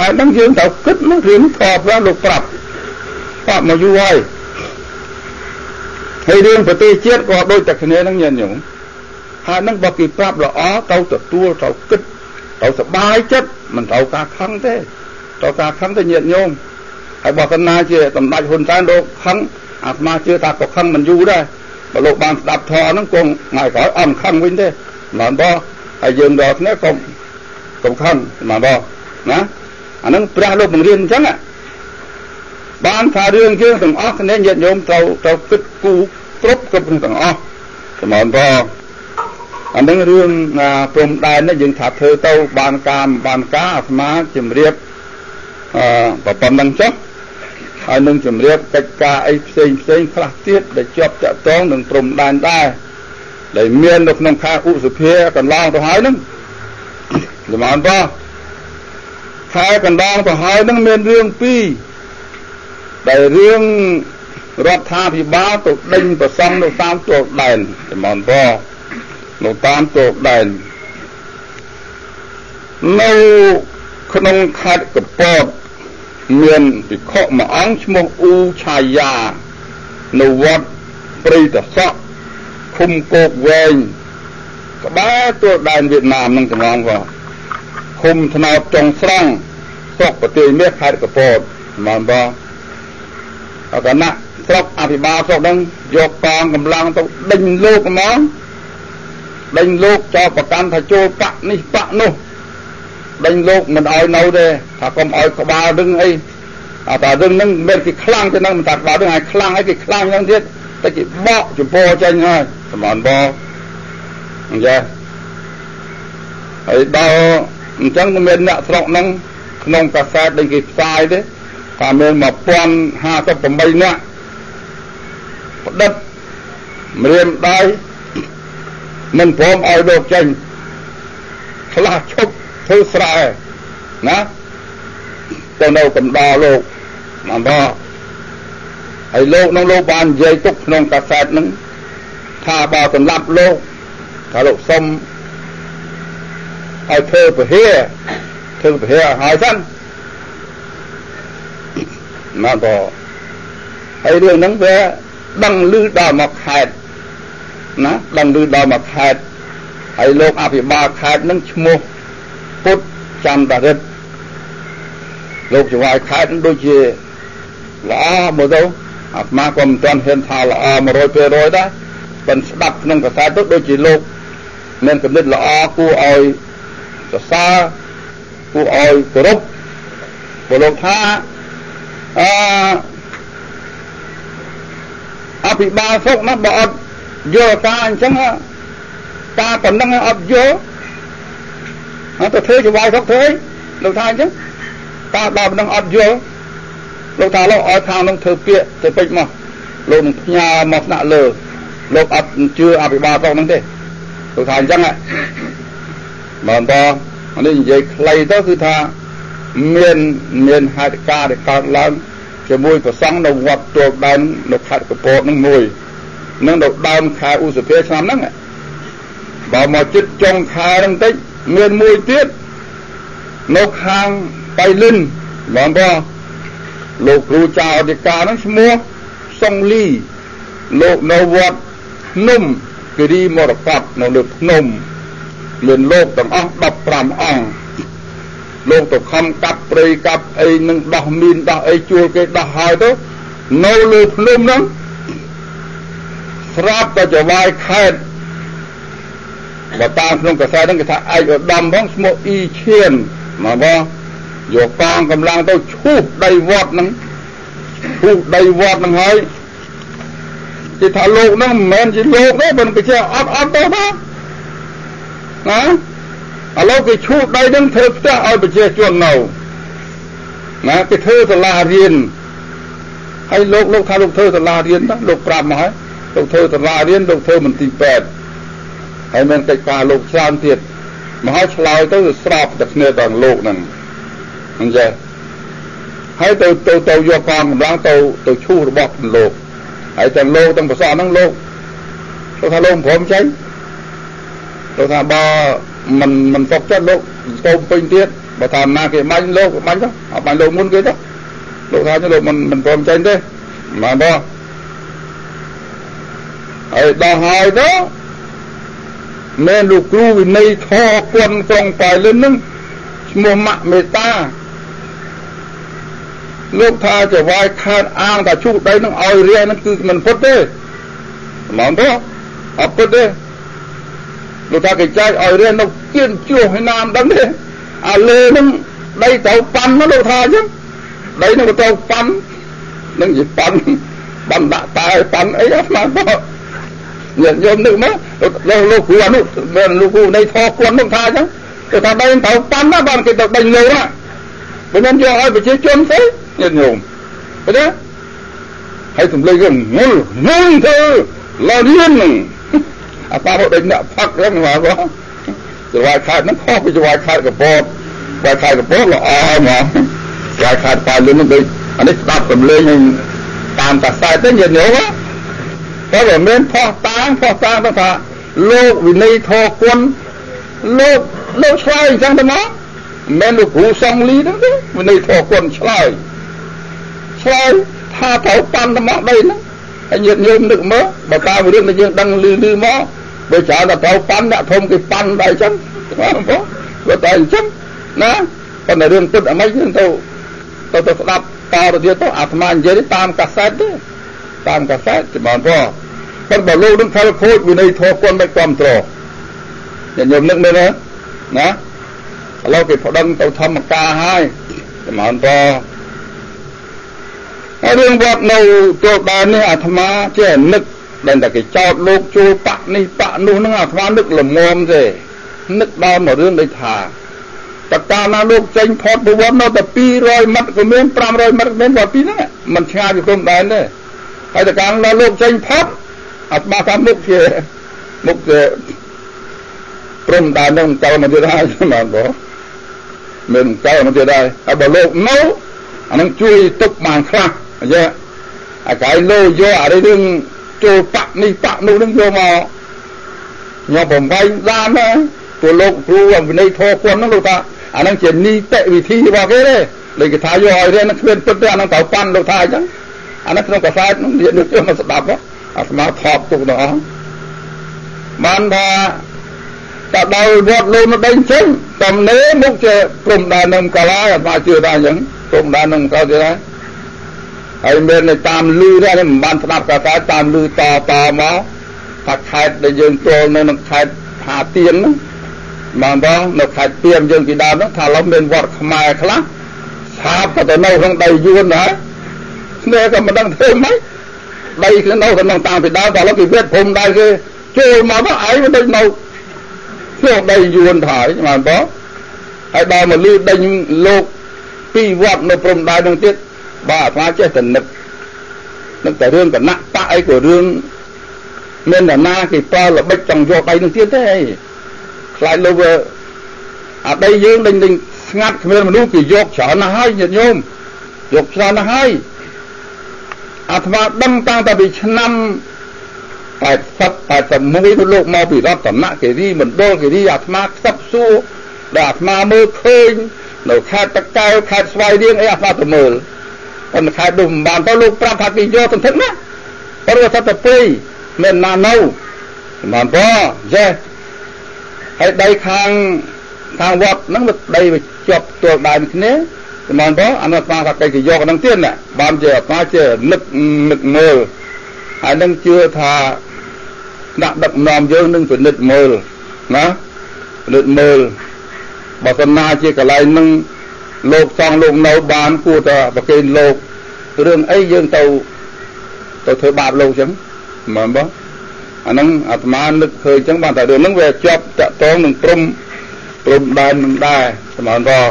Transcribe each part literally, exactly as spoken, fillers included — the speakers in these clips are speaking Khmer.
ហើយនឹងយើងត្រូវគិតមករឿងធម៌ព្រះលោកប្រាប់ប្រាប់មកយូរហើយហើយរឿងប្រទេសជាតិក៏ដូចតែគ្នានឹងញាតិញោមហើយនឹងបើគេប្រាប់ល្អទៅទទួលត្រូវគិតត្រូវសប្បាយចិត្តមិនត្រូវការខឹងទេត្រូវការខឹងទៅញាតិញោមហើយបើកណ្ណាជាសម្ដេចហ៊ុនសែនលោកខឹងអាត្មាជឿថាក៏ខឹងមិនយូរដែរបើលោកបានស្ដាប់ធម៌ហ្នឹងគង់ថ្ងៃក្រោយអត់ខឹងវិញទេមិនបងហើយយើងដល់គ្នាកុំកុំខឹងមិនបងណាអាហ្នឹងព្រះលោកបង្រៀនអញ្ចឹងបានថារឿងយើងទាំងអស់គ្នាញាតិញោមត្រូវត្រូវគិតគូរគ្រប់គ្រប់ទាំងអស់សម្រាប់បងអាហ្នឹងរឿងព្រំដែននេះយើងថាធ្វើទៅបានការបានការអាត្មាជំរាបអឺប៉ុណ្ណឹងចុះហើយនឹងជំរាបកិច្ចការអីផ្សេងផ្សេងខ្លះទៀតដែលជាប់តាក់ទងនឹងព្រំដែនដែរដែលមាននៅក្នុងខែឧសភាកន្លងទៅហើយហ្នឹងសម្រាប់បងខែកន្លងទៅហើយហ្នឹងមានរឿងពីរដែលរឿងរដ្ឋាភិបាលទៅដេញប្រសង់នៅតាមទល់ដែនសម្រាប់បងនៅតាមទល់ដែននៅក្នុងខេត្តកពតមានភិក្ខុមួយអង្គឈ្មោះអ៊ូឆាយានៅវត្តព្រៃតសក់ឃុំគោកវែងក្បែរទល់ដែនវៀតណាមនឹងចំណងផងឃុំថ្នោតចុងស្រង់ស្រុកប្រទេសមាសខេត្តកពតបានបងអកណៈស្រុកអភិបាលស្រុកហ្នឹងយកកងកម្លាំងទៅដេញលោកហ្មងដេញលោកចោលប្រកាន់ថាចូលបកនេះបកនោះដេញលោកមិនឲ្យនៅទេថាកុំឲ្យក្បាលរឹងអីអាតែរឹងហ្នឹងមិនគេខ្លាំងទៅហ្នឹងមិនថាក្បាលរឹងឲ្យខ្លាំងឲ្យគេខ្លាំងហ្នឹងទៀតតែគេបកចំពោះចេញហើយសម្បានបងអញ្ចឹងហើយដល់អញ្ចឹងមានអ្នកស្រុកហ្នឹងក្នុងកាសែតដែលគេផ្សាយទេថាមានmột nghìnห้าสิบแปดនាក់ផ្ដិតម្រាមដៃមិនព្រមឲ្យលោកចេញខ្លះឈប់ធ្វើស្រែណាទៅនៅកំដរលោកបានបងហើយលោកនឹងលោកបាននិយាយទុកក្នុងកាសែតហ្នឹងថាបើសម្រាប់លោកថាលោកសុំឲ្យធ្វើពហិធ្វើពហិឲ្យសិនណាបងហើយរឿងហ្នឹងវាដឹងឮដល់មកខេត្តណាដឹងឮដល់មកខេត្តហើយលោកអភិបាលខេត្តហ្នឹងឈ្មោះពុទ្ធចន្ទរិទ្ធលោកចៅខេត្តហ្នឹងដូចជាល្អមើលទៅអាត្មាក៏មិនទាន់ហ៊ានថាល្អmột trăm phần trămដែរប៉ុន្តែស្ដាប់ក្នុងកាសែតទៅដូចជាលោកមានគំនិតល្អគួរឲ្យសរសើរគួរឲ្យគោរពព្រោះលោកថាអឺអភិបាលស្រុកណាបើអត់យល់ការអញ្ចឹងការប៉ុណ្ណឹងអត់យល់អត់ទៅធ្វើជាវាយស្រុកធ្វើលោកថាអញ្ចឹងការដល់ប៉ុណ្ណឹងអត់យល់លោកថាលោកឲ្យខាងនោះធ្វើពាក្យទៅពេចមកលោកនឹងផ្ញើមកស្នាក់លើលោកអត់ជឿអភិបាលស្រុកហ្នឹងទេលោកថាអញ្ចឹងបើតោះនេះនិយាយខ្លីទៅគឺថាមានមានហេតុការណ៍ដែលកើតឡើងជាមួយប្រសង់នៅវត្តទួលដែននៅខេត្តកពតនឹងមួយនឹងនៅដើមខែឧសភាឆ្នាំហ្នឹងបើមកជិតចុងខែហ្នឹងតិចមានមួយទៀតនៅខាងបៃលិនបងប្អូនលោកគ្រូចៅអធិការហ្នឹងឈ្មោះសុងលីលោកនៅវត្តភ្នំគិរីមរកតនៅលើភ្នំមានលោកទាំងអស់ដប់ប្រាំអង្គលោកទៅខំកាប់ព្រៃកាប់អីនឹងដោះមីនដោះអីជួលគេដោះហើយទៅនៅលើភ្នំហ្នឹងស្រាប់តែចវាយខេត្តបើតាមក្នុងកាសែតហ្នឹងគេថាឯកឧត្តមផងឈ្មោះអ៊ីឈៀនមកបងយកកងកម្លាំងទៅឈូសដីវត្តហ្នឹងឈូសដីវត្តហ្នឹងហើយគេថាលោកហ្នឹងមិនមែនជាលោកទេប៉ុន្តែគេអត់អត់ទៅណាណាឥឡូវគេឈូសដីហ្នឹងធ្វើផ្ទះឲ្យប្រជាជននៅណាគេធ្វើសាលារៀនហើយលោកលោកថាលោកធ្វើសាលារៀនណាលោកប្រាប់មកហើយលោកធ្វើសាលារៀនលោកធ្វើមន្ទីរពេទ្យហើយមានកិច្ចការលោកច្រើនទៀតមកឲ្យឆ្លើយទៅស្របតែគ្នាដល់លោកហ្នឹងអញ្ចឹងហើយទៅទៅទៅយកកងកម្លាំងទៅទៅឈូសរបស់លោកហើយទាំងលោកទាំងប្រសហ្នឹងលោកលោកថាលោកព្រមចេញលោកថាបើមិនមិនសុខចិត្តលោកស្គមពេញទៀតបើថាណាគេបាញ់លោកបាញ់ទៅអត់បាញ់លោកមុនគេទៅលោកថាលោកមិនមិនព្រមចេញទេបានទេហើយដល់ហើយទៅមែនលោកគ្រូវិន័យធរគុណក្រុងប៉ៃលិននឹងឈ្មោះម៉ាក់មេតាលោកថាจะវាយខាតអាងថាជុះដីនឹងឲ្យរាហ្នឹងគឺមិនពុតទេហ្មងទៅអត់ពុតទេលោកថាគេចែកឲ្យរានៅគៀនជួសឲ្យណាមដឹងទេអាលើនឹងដីទៅប៉ាន់លោកថាអញ្ចឹងដីនឹងទៅប៉ាន់នឹងនិយាយប៉ាន់ប៉ាន់ដាក់តែប៉ាន់អីអាស្មានទៅញាតិញោមនឹកមកលោកលោកគ្រូអនុមែនលោកគ្រូនៃធរគុណនោះថាអញ្ចឹងគេថាដីទៅប៉ាន់ណាបានគេទៅដេញលើណាបើមិនយកឲ្យប្រជាជនស្អីញាតិញោមឃើញទេហើយសំឡេងហ្នឹងងុលងុលទៅឡារៀនហ្នឹងអាប៉ាហូតដេញអ្នកផឹកហ្នឹងមកបងចវាយខាតហ្នឹងខុសពីចវាយខាតកបោតចវាយខាតកបោតល្អមកចវាយខាតប៉ាលឹមហ្នឹងដូចអានេះស្ដាប់សំឡេងហ្នឹងតាមកាសែតទេញាតិញោមតែវាមានផោះតាងផោះតាងទៅថាលោកវិន័យធរគុណលោកលោកឆ្លើយអញ្ចឹងទៅមកមិនលោកគ្រូសង្លីហ្នឹងទេវិន័យធរគុណឆ្លើយឆ្លើយថាត្រូវប៉ាន់ទៅមកដីហ្នឹងហើយញាតិញោមនឹកមើលបើតាមរឿងដែលយើងដឹងលឺលឺមកបើច្រើនតែត្រូវប៉ាន់អ្នកធំគេប៉ាន់ដែរអញ្ចឹងបងប្អូនបើតែអញ្ចឹងណាប៉ុន្តែរឿងពិតអីមិនយើងទៅទៅទៅស្ដាប់តទៅទៀតទៅអាត្មានិយាយតាមកាសែតទេតាមកាសែតបងប្អូនប៉ុន្តែលោកនឹងខលខូចវិន័យធរគុណមិនគ្រប់ត្រញាតិញោមនឹកមើលណាឥឡូវគេប្តឹងទៅធម្មការហើយចំហនតហើយរឿងវត្តនៅចូលដើរនេះអាត្មាចេះនឹកដែលតែគេចោតលោកចូលបាក់នេះបាក់នោះហ្នឹងអាត្មានឹកល្មមទេនឹកដល់មួយរឿងដូចថាតើកាលណាលោកចេញផុតពីវត្តនៅតែពីររយម៉ែត្រក៏មានប្រាំរយម៉ែត្រក៏មានវត្តពីហ្នឹងមិនឆ្ងាយពីព្រំដែនទេហើយតើកាលណាលោកចេញផុតអាត្មាថាមុខជាមុខជាព្រំដែនហ្នឹងចូលមកទៀតហើយបានបងមិនចូលមកទៀតហើយហើយបើលោកនៅអានឹងជួយទុកបានខ្លះអញ្ចឹងអាកាយលោយកអារឿងចូលបាក់នេះបាក់នោះនឹងយកមកញ៉ាំបំបីបានណាពួកលោកគ្រូវិន័យធរគុណហ្នឹងលោកថាអានឹងជានីតិវិធីរបស់គេទេដូចគេថាយកឲ្យរៀននឹងគ្មានពិតទេអានឹងត្រូវប៉ាន់លោកថាអញ្ចឹងអានឹងក្នុងកាសែតនោះនិយាយដូចមកស្ដាប់អាស្មាថតទុកទាំងអស់បានថាតែដល់វត្តលោកនៅដេញចេញតំណេមុខជាព្រំដែននឹងកាឡាអាស្មាជឿថាអញ្ចឹងព្រំដែននឹងក៏ទៀតដែរហើយមានតាមលឺដែរមិនបានស្ដាប់កាសែតតាមលឺតតមកថាខេត្តដែលយើងចូលនៅក្នុងខេត្តផាទៀនហ្នឹងបានបងនៅខេត្តពីមយើងពីដើមហ្នឹងថាឡូវមានវត្តខ្មែរខ្លះឆាបក៏ទៅនៅក្នុងដីយួនដែរស្នេហ៍ក៏មិនដឹងធ្វើម៉េចដីគឺនៅក្នុងតាមពីដើមតែឡូវគេវាព្រំដែរគេចូលមកទៅឯងមិនដូចនៅក្នុងដីយួនថយបានបងហើយដល់មកលឺដេញលោកពីវត្តនៅព្រំដែរនឹងទៀតបាទអាត្មាចេះតែនឹកនឹកតែរឿងគណៈបកអីក៏រឿងមានតែណាគេប្រើល្បិចចង់យកដីនឹងទៀតទេខ្លាចលោកអាដីយើងដេញដេញស្ងាត់គ្មានមនុស្សគេយកច្រើនណាស់ហើយញាតិញោមយកច្រើនណាស់ហើយអាត្មាដឹងតាំងតែពីឆ្នាំแปดสิบ แปดสิบเอ็ดទៅលោកមកពីរដ្ឋតំណាក់គិរីមណ្ឌលគិរីអាត្មាខ្សឹបសួរដែលអាត្មាមើលឃើញនៅខេត្តតាកែវខេត្តស្វាយរៀងអីអាត្មាទៅមើលប៉ុន្តែខេត្តនោះមិនបានទៅលោកប្រាប់ថាគេយកសន្ធឹកណាព្រោះថាទៅពីមានណានៅបានបងចេះហើយដីខាងខាងវត្តហ្នឹងដីវាជាប់ទួលដែរគ្នាបានបងអានោះអាត្មាថាគេយកហ្នឹងទៀតណាបានជាអាត្មាជានឹកនឹកមើលហើយនឹងជឿថាដាក់ដឹកនាំយើងនឹងពិនិត្យមើលណាពិនិត្យមើលបើសិនណាជាកន្លែងនឹងលោកសងលោកនៅបានគួរតែប្រគេនលោករឿងអីយើងទៅទៅធ្វើបាបលោកអញ្ចឹងមែនបងអាហ្នឹងអាត្មានឹកឃើញអញ្ចឹងបានតែរឿងហ្នឹងវាជាប់តាក់ទងនឹងព្រំព្រំដែននឹងដែរស្មានបង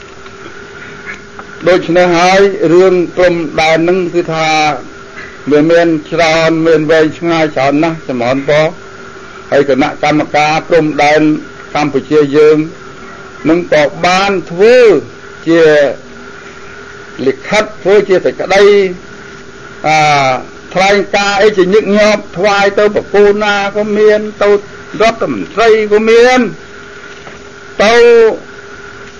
ដូច្នេះហើយរឿងព្រំដែនហ្នឹងគឺថាវាមានច្រើនមានវែងឆ្ងាយច្រើនណាស់ចំហនពហើយគណៈកម្មការព្រំដែនកម្ពុជាយើងនឹងក៏បានធ្វើជាលិខិតធ្វើជាសេចក្តីអឺថ្លែងការណ៍អីជាញឹកញាប់ថ្វាយទៅប្រពូណាក៏មានទៅរដ្ឋមន្ត្រីក៏មានទៅ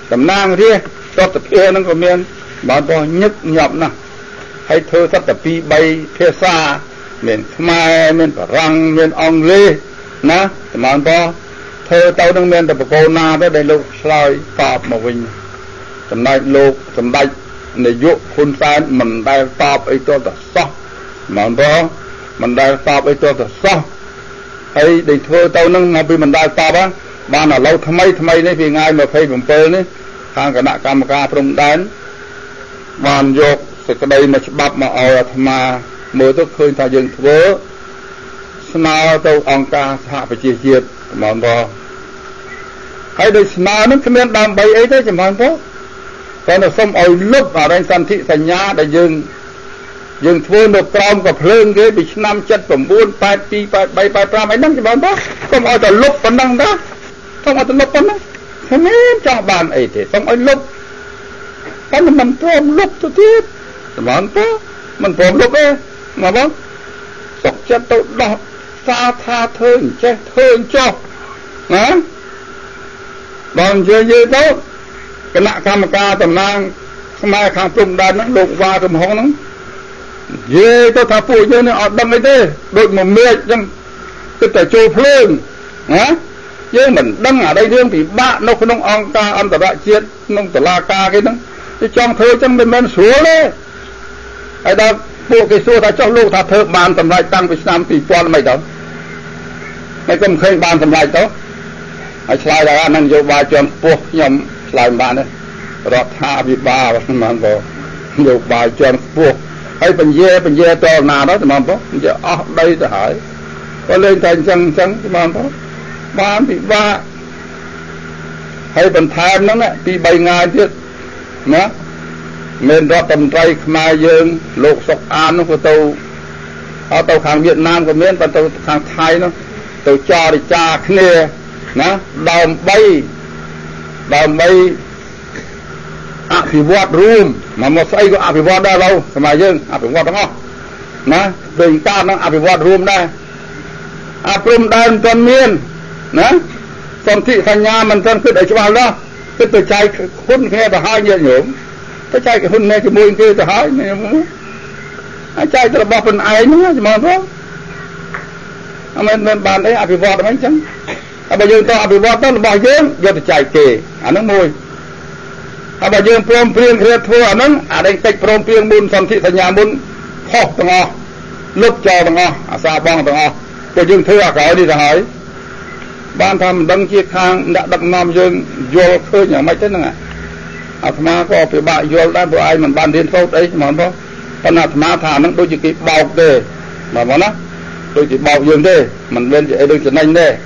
តំណាងរាជតតភានឹងក៏មានបានបោះញឹកញាប់ណាស់ហើយធ្វើសត្វពីរបីភាសាមានខ្មែរមានបារាំងមានអង់គ្លេសណាបានបោះធ្វើទៅនឹងមានតែបកូនណាទៅដែលលោកឆ្លើយតបមកវិញចំណែកលោកសម្ដេចនាយកហ៊ុនសែនមិនដែលតបអីទៅតែសោះបានបោះមិនដែលតបអីទៅតែសោះហើយដែលធ្វើទៅនឹងមកពីមិនដែលតបបានឥឡូវថ្មីថ្មីនេះពីថ្ងៃยี่สิบเจ็ดនេះខាងគណៈកម្មការព្រំដែនបានយកសេចក្តីមកច្បាប់មកឲ្យអាត្មាមើលទៅឃើញថាយើងធ្វើស្នើទៅអង្គការសហប្រជាជាតិបានបោះហើយដោយស្នើនឹងគ្មានដើម្បីអីទេចាំបានបោះគាត់ទៅសុំឲ្យលុបអរិញសន្ធិសញ្ញាដែលយើងយើងធ្វើនៅក្រោមកំភ្លើងគេពីឆ្នាំเจ็ดสิบเก้า แปดสอง แปดสาม แปดห้าអីហ្នឹងចាំបានបោះសុំឲ្យទៅលុបប៉ុណ្ណឹងណាសុំឲ្យទៅលុបប៉ុណ្ណឹងគ្មានចង់បានអីទេសុំឲ្យលុបតែមិនព្រមលុបទៅទៀតចាំបានបោះមិនព្រមលុបទេមកបងសុកចិត្តទៅដោះសារថាធ្វើអញ្ចេះធ្វើអញ្ចោះណាបងនិយាយទៅគណៈកម្មការតំណាងខ្មែរខាងព្រំដែនហ្នឹងលោកវ៉ាកំហុងហ្នឹងនិយាយទៅថាពួកយើងនេះអត់ដឹងអីទេដូចមកមេឃអញ្ចឹងគឺតែចូលភ្លើងណាយើងមិនដឹងអ្វីរឿងពិបាកនៅក្នុងអង្គការអន្តរជាតិក្នុងតុលាការគេហ្នឹងគេចង់ធ្វើអញ្ចឹងមិនមែនស្រួលទេហើយដល់ពួកគេសួរថាចុះលោកថាធ្វើបានសម្រេចតាំងពីឆ្នាំពីរពាន់មិនទៅមិនក៏មិនឃើញបានសម្រេចទៅហើយឆ្លើយថាអានឹងនយោបាយជាន់ខ្ពស់ខ្ញុំឆ្លើយមិនបានទេរដ្ឋាភិបាលហ្នឹងបងនយោបាយជាន់ខ្ពស់ហើយបញ្ជាបញ្ជាតណាដល់តែបងបងនិយាយអស់ដីទៅហើយក៏លេងតែអញ្ចឹងអញ្ចឹងបងបងបានពិបាកហើយបន្ថែមហ្នឹងពីបីថ្ងៃទៀតណាមានរដ្ឋមន្ត្រីខ្មែរយើងលោកសុកអាននោះក៏ទៅអត់ទៅខាងវៀតណាមក៏មានទៅខាងថៃនោះទៅចរចាគ្នាណាដើម្បីដើម្បីអភិវឌ្ឍរួមមកមកស្អីក៏អភិវឌ្ឍដែរឡូវសម័យយើងអភិវឌ្ឍទាំងអស់ណាដូចតានឹងអភិវឌ្ឍរួមដែរអព្រំដែនមិនទាន់មានណាសន្ធិសញ្ញាមិនទាន់គិតឲ្យច្បាស់លាស់គិតទៅចែកហ៊ុនគ្នាទៅហើយញាតិញោមទៅចែកហ៊ុននេះជាមួយគេទៅហើយអាចចែកទៅរបស់ខ្លួនឯងហ្នឹងចាំមើលផងអត់មែនបានអីអភិវឌ្ឍមិនអញ្ចឹងតែបើយើងទៅអភិវឌ្ឍទៅរបស់យើងយកទៅចែកគេអាហ្នឹងមួយហើយបើយើងព្រមព្រៀងគ្នាធ្វើអាហ្នឹងអាដេញតិចព្រមព្រៀងមុនសន្ធិសញ្ញាមុនខុសទាំងអស់លុបចោលទាំងអស់អាសាបងទាំងអស់ពួកយើងធ្វើអាក្រោយនេះទៅហើយបានថាមិនដឹងជាខាងអ្នកដឹកនាំយើងយល់ឃើញយ៉ាងម៉េចទេហ្នឹងអាត្មាក៏ពិបាកយល់ដែរព្រោះឯងមិនបានរៀនសូត្រអីហ្មងបងប៉ុន្តែអាត្មាថាហ្នឹងដូចជាគេបោកទេបងណាដូចជាបោកយើងទេមិនមែនជាអីដូចចំណេញទេ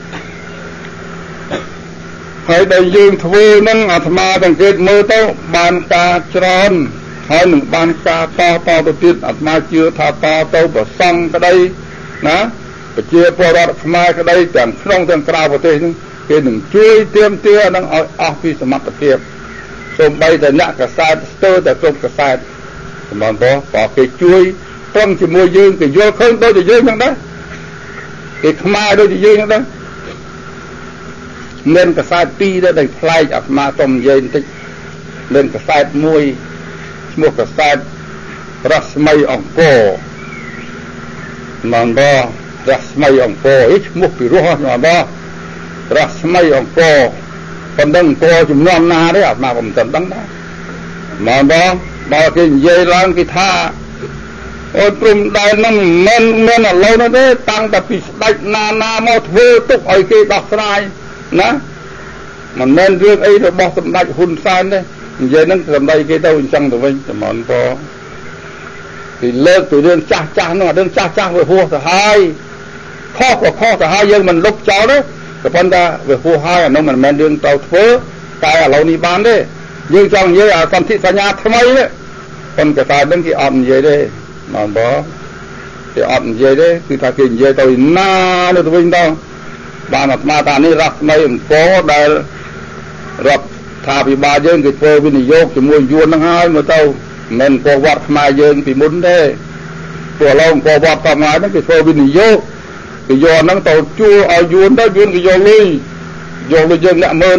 ហើយដែលយើងធ្វើហ្នឹងអាត្មាសង្កេតមើលទៅបានការច្រើនហើយនឹងបានការតតទៅទៀតអាត្មាជឿថាតទៅប្រសង់ក្តីណាប្រជាពលរដ្ឋខ្មែរក្តីទាំងក្នុងទាំងក្រៅប្រទេសហ្នឹងគេនឹងជួយទាមទារនឹងឲ្យអស់ពីសមត្ថភាពសូម្បីតែអ្នកកសែតស្ទើរតែគ្រប់កសែតសម្បានបងក៏គេជួយត្រង់ជាមួយយើងគេយល់ឃើញដូចជាយើងហ្នឹងដែរគេខ្មែរដូចជាយើងហ្នឹងដែរមានកសែតពីរដែលផ្លែកអាត្មាសុំនិយាយបន្តិចមានកសែតមួយឈ្មោះកសែតរស្មីអង្គរមិនបងរស្មីអង្គរអីឈ្មោះពីរោះហ្នឹងបងរស្មីអង្គរប៉ុណ្ណឹងអង្គរចំនួនណាទេអាត្មាក៏មិនដឹងដែរមកបងបើគេនិយាយឡើងគេថាអូព្រំដែនហ្នឹងមិនមិនឥឡូវនោះទេតាំងតែពីស្ដេចណាណាមកធ្វើទុកឲ្យគេដោះស្រាយណាមិនមែនរឿងអីរបស់សម្ដេចហ៊ុនសែនទេនិយាយហ្នឹងសម្ដីគេទៅអញ្ចឹងទៅវិញតាមមិនពពីលើកពីរឿងចាស់ចាស់ហ្នឹងរឿងចាស់ចាស់វាហួសទៅហើយខុសក៏ខុសទៅហើយយើងមិនលុបចោលទេក៏ប៉ុន្តែវាហួសហើយអានោះមិនមែនរឿងទៅធ្វើតែឥឡូវនេះបានទេយើងចង់និយាយអាសន្ធិសញ្ញាថ្មីនេះប៉ុន្តែតែដឹងគេអត់និយាយទេបងបងគេអត់និយាយទេគឺថាគេនិយាយទៅណាទៅវិញទៅបានអាត្មាថានេះរស្មីអង្គរដែលរដ្ឋាភិបាលយើងគេធ្វើវិនិយោគជាមួយយួនហ្នឹងហើយមកទៅមិនអង្គរវត្តខ្មែរយើងពីមុនទេពួកឡងអង្គរវត្តខ្មែរហ្នឹងគេធ្វើវិនិយោគគេយកហ្នឹងទៅជួលឲ្យយួនទៅយួនគេយកលុយយកលុយយើងអ្នកមើលហ្នឹង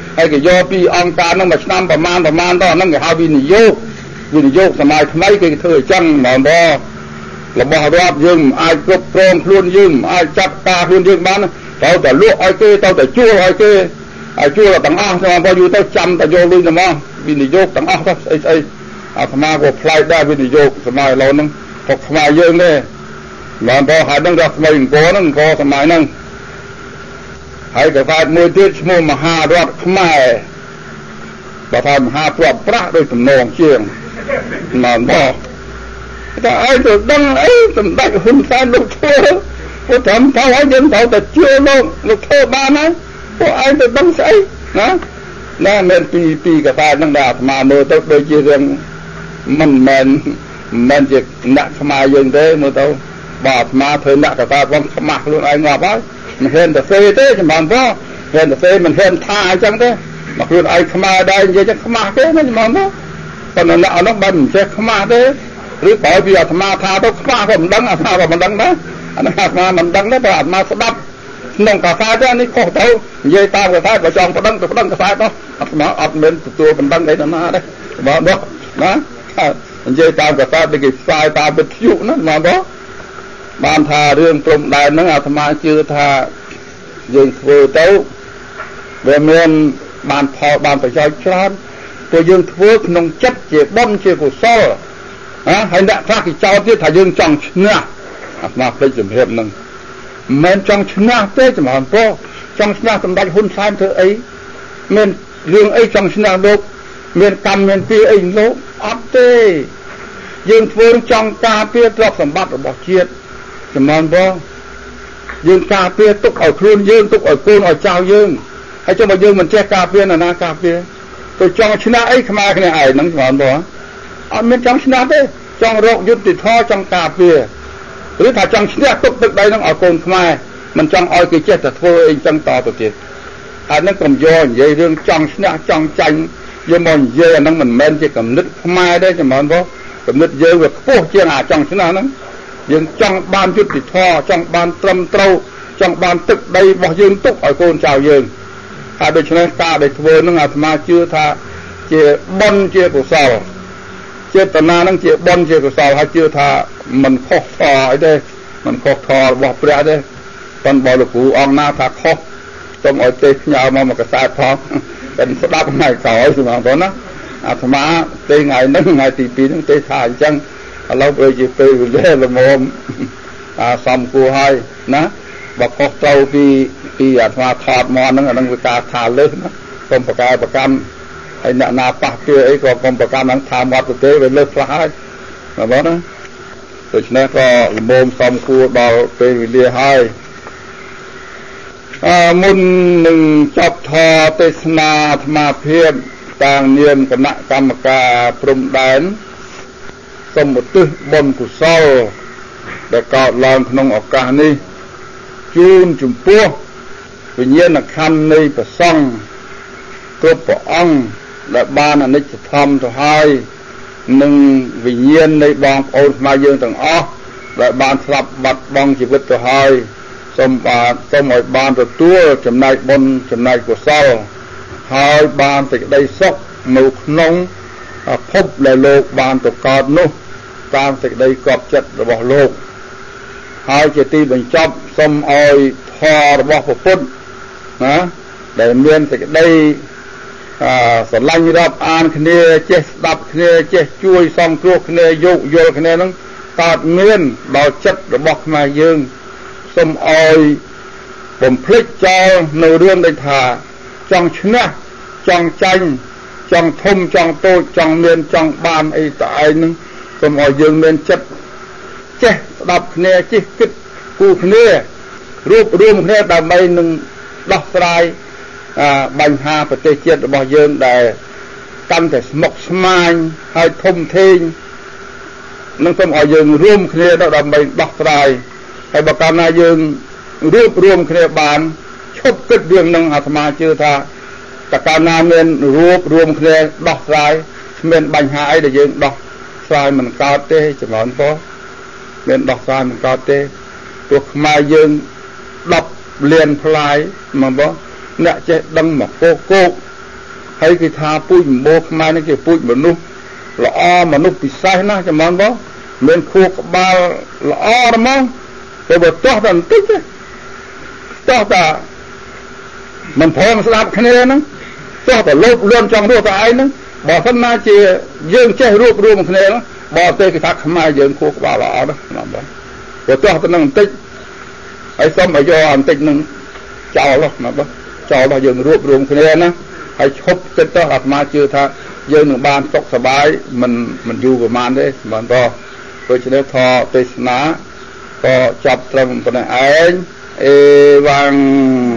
ហើយគេយកពីអង្គការហ្នឹងមួយឆ្នាំប្រមាណប្រមាណដល់ហ្នឹងគេហៅវិនិយោគវិនិយោគសម័យថ្មីគេធ្វើអញ្ចឹងហ្មងបងរបស់រដ្ឋយើងមិនអាចគ្រប់គ្រងខ្លួនយើងមិនអាចចាត់ការខ្លួនយើងបានត្រូវតែលក់ឲ្យគេត្រូវតែជួលឲ្យគេឲ្យជួលទាំងអស់តែបងយូរទៅចាំតែយកលុយទៅមកវិនិយោគទាំងអស់ទៅស្អីស្អីអាស្មាក៏ផ្លាយដែរវិនិយោគសម័យឥឡូវហ្នឹងក៏ខ្មែរយើងដែរបានទៅហើយហ្នឹងដល់ស្មៃអង្គរហ្នឹងអង្គរសម័យហ្នឹងហើយក៏កើតមួយទៀតឈ្មោះមហារដ្ឋខ្មែរបើថាមហាព្រាបប្រាស់ដោយទំនងជាងបានបងតែឲ្យទៅដឹងអីសម្ដេចហ៊ុនសែនលោកធ្វើពួកត្រឹមទៅឲ្យយើងត្រូវតែជឿលោកលោកធ្វើបានហើយពួកឯងទៅដឹងស្អីណាណាមិនពីពីកថាហ្នឹងដែលអាត្មាមើលទៅដូចជារឿងមិនមែនមិនជាអ្នកខ្មែរយើងទេមើលទៅបើអាត្មាធ្វើអ្នកកថាបងខ្មាស់ខ្លួនឯងងាប់ហើយមិនហ៊ានទៅសេទេចំបានបងហ៊ានទៅសេមិនហ៊ានថាអញ្ចឹងទេមកខ្លួនឯងខ្មែរដែរនិយាយចឹងខ្មាស់ទេណាចំបានបងប៉ុន្តែអ្នកអនោះមិនចេះខ្មាស់ទេឬបើពីអាត្មាថាទៅខ្មាស់ក៏មិនដឹងអាត្មាក៏មិនដឹងដែរអានេះអាត្មាមិនដឹងទេបើអាត្មាស្ដាប់ក្នុងកថាទៅនេះខុសទៅនិយាយតាមកថាបើចង់ប្តឹងទៅប្តឹងកថាទៅអាត្មាអត់មានទទួលបណ្ដឹងអីដល់ណាទេបើបងណានិយាយតាមកថាដូចគេផ្សាយតាមវិទ្យុណាបងបងបានថារឿងព្រំដែនហ្នឹងអាត្មាជឿថាយើងធ្វើទៅវាមានបានផលបានប្រយោជន៍ច្រើនព្រោះយើងធ្វើក្នុងចិត្តជាបុណ្យជាកុសលហ៎ហើយអ្នកខ្លះគេចោទទៀតថាយើងចង់ឈ្នះអាត្មាភ្លេចសម្រាប់ហ្នឹងមិនមែនចង់ឈ្នះទេចំហព្រោះចង់ឈ្នះសម្ដេចហ៊ុនសែនធ្វើអីមានរឿងអីចង់ឈ្នះលោកមានកម្មមានពីអីលោកអត់ទេយើងធ្វើចង់ការពារទ្រព្យសម្បត្តិរបស់ជាតិចំហបងយើងការពារទុកឲ្យខ្លួនយើងទុកឲ្យកូនឲ្យចៅយើងហើយចុះបើយើងមិនចេះការពារណាណាការពារទៅចង់ឈ្នះអីខ្មែរគ្នាឯងហ្នឹងចំហបងអត់មានចង់ឈ្នះទេចង់រកយុត្តិធម៌ចង់ការពារឬថាចង់ឈ្នះទុកទឹកដីហ្នឹងឲ្យកូនខ្មែរមិនចង់ឲ្យគេចេះតែធ្វើអីចឹងតទៅទៀតហើយនឹងកុំយកនិយាយរឿងចង់ឈ្នះចង់ចាញ់យកមកនិយាយអាហ្នឹងមិនមែនជាគំនិតខ្មែរទេចំហបងគំនិតយើងវាខ្ពស់ជាងអាចង់ឈ្នះហ្នឹងយើងចង់បានយុត្តិធម៌ចង់បានត្រឹមត្រូវចង់បានទឹកដីរបស់យើងទុកឲ្យកូនចៅយើងហើយដូច្នេះការដែលធ្វើហ្នឹងអាត្មាជឿថាជាបុណ្យជាកុសលចេតនាហ្នឹងជាបុណ្យជាកុសលហើយជឿថាមិនខុសធម៌អីទេមិនខុសធម៌របស់ព្រះទេប៉ុន្តែបើលោកគ្រូអង្គណាថាខុសសូមឲ្យទេផ្ញើមកមកកសែតផងតែស្ដាប់ថ្ងៃក្រោយសម្រាប់បងណាអាត្មាទេថ្ងៃហ្នឹងថ្ងៃទីពីរហ្នឹងទេថាអញ្ចឹងឥឡូវដូចជាពេលវេលាល្មមអាសំគួរហើយណាបើខុសត្រូវពីពីអាត្មាថតមកហ្នឹងអាហ្នឹងវាការថាលើសណាសូមប្រកែប្រកម្មហើយអ្នកណាប៉ះពាល់អីក៏កុំប្រកម្មហ្នឹងថាមកទៅទេវាលើសខ្លះហើយបងណាដូច្នេះក៏ល្មមសំគួរដល់ពេលវេលាហើយអឺមុននឹងចប់ធម៌ទេសនាអាត្មាភាពតាំងនាមគណៈកម្មការព្រំដែនសូមឧទ្ទិសបុណ្យកុសលដែលកើតឡើងក្នុងឱកាសនេះជូនចំពោះវិញ្ញាណក្ខន្ធនៃព្រះសង្ឃគ្រប់ព្រះអង្គដែលបានអនិច្ចធម្មទៅហើយនិងវិញ្ញាណនៃបងប្អូនខ្មែរយើងទាំងអស់ដែលបានស្លាប់បាត់បង់ជីវិតទៅហើយសូមបាទសូមឲ្យបានទទួលចំណែកបុណ្យចំណែកកុសលហើយបានសេចក្តីសុខនៅក្នុងភពដែលលោកបានទៅកើតនោះតាមសេចក្តីគប់ចិត្តរបស់លោកហើយជាទីបញ្ចប់សូមឲ្យធម៌របស់ព្រះពុទ្ធណាដែលមានសេចក្តីអឺស្រឡាញ់រាប់អានគ្នាចេះស្ដាប់គ្នាចេះជួយសង្គ្រោះគ្នាយោគយល់គ្នានឹងកើតមានដល់ចិត្តរបស់ខ្មែរយើងសូមឲ្យបំភ្លេចចោលនៅរឿងដែលថាចង់ឈ្នះចង់ចាញ់ចង់ធំចង់តូចចង់មានចង់បានអីតឯងនឹងសូមឲ្យយើងមានចិត្តចេះស្ដាប់គ្នាចេះគិតគូរគ្នារួបរวมគ្នាដើម្បីនឹងដោះស្រាយបញ្ហាប្រទេសជាតិរបស់យើងដែលកាន់តែស្មុគស្មាញហើយធំធេងនឹងសូមឲ្យយើងរួមគ្នាដើម្បីដោះស្រាយហើយបើកាលណាយើងរួបរวมគ្នាបានឈប់គិតរឿងនឹងអាត្មាជឿថាតើកាលណាមានរួបរวมគ្នាដោះស្រាយមានបញ្ហាអីដែលយើងដោះស្រាយមិនកើតទេចំណងពោមានដោះស្រាយមិនកើតទេព្រោះខ្មែរយើងដប់លានផ្លាយមកបងអ្នកចេះដឹងមកគោកគោក hay cái tha pui bố mai nó cái puiមនុស្សល្អមនុស្សពិសេសណាស់ចាំបងបងមានខួរក្បាលល្អហ្មងទៅបើតោះតែបន្តិចតោះតែមិនព្រមស្ដាប់គ្នាហ្នឹងតោះតែលោភលន់ចង់រស់តែឯងហ្នឹងបើមិនណាជាយើងចេះរួបរวมគ្នាបើទេគេថាខ្មែរយើងខួរក្បាលល្អណាស់ណាបងបើតោះតែនឹងបន្តិចហើយសុំឲ្យយកបន្តិចហ្នឹងចោលណាបងចោលដល់យើងរួបរวมគ្នាណាហើយឈប់ចិត្តទៅអាត្មាជឿថាយើងនឹងបានសុខសប្បាយមិនមិនយូរប្រហែលទេបានតដូច្នេះធម៌ទេសនាក៏ចាប់ត្រឹមប៉ុណ្ណេះឯងអេវ៉ាំង